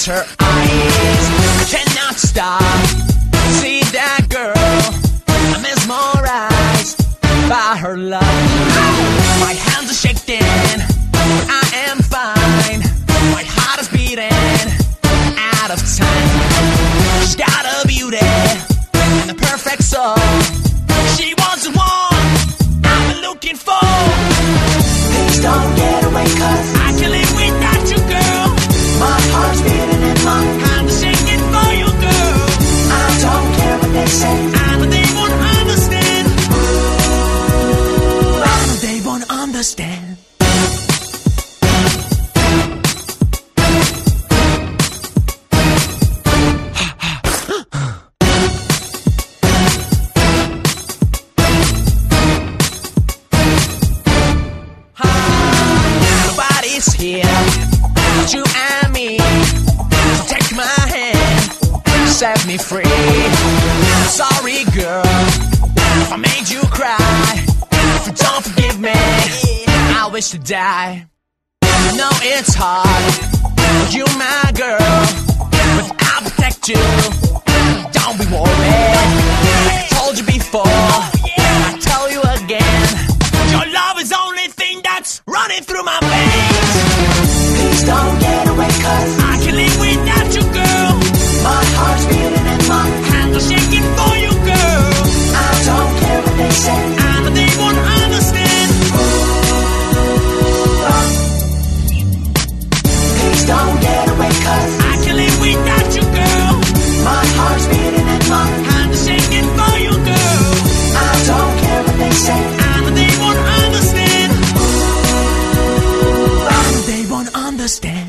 close her eyes, I cannot stop. See that girl, I'm mesmerized by her love. My hands are shaking, I am fine. My heart is beating out of time. She's got a beauty and the perfect soul. She wants the one I've been looking for. Please don't get away, 'cause I can't live without you, girl. my heart's beating and my hands are shaking for you, girl. I don't care what they say. I know they won't understand. I know they won't understand. Nobody's here but you and me. So take my hand, set me free. Sorry, girl, if I made you cry. If you don't forgive me, I wish to die. I know it's hard, but you my girl. But I'll protect you, don't be worried. Like I told you before, I tell you again, your love is the only thing that's running through my veins. Please don't get away, 'cause I can't live without you, girl. my heart's beating and my Hands are shaking for you, girl. I don't care what they say. I know they won't understand. Please don't get away, 'cause I can't live without you, girl. my heart's beating and my Hands are shaking for you, girl. I don't care what they say. I know they won't understand. I know they won't understand.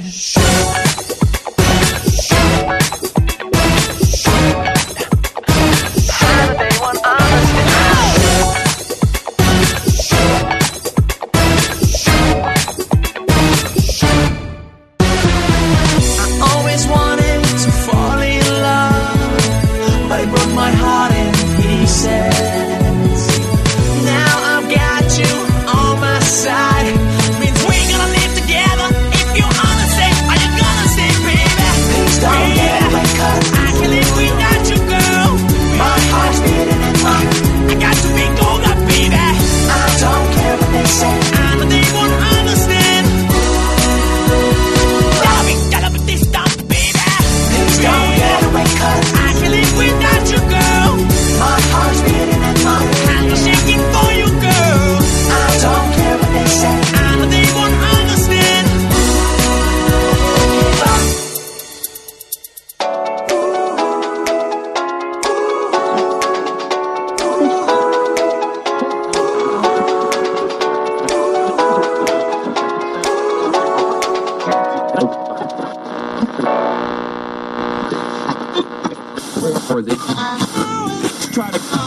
Or they try to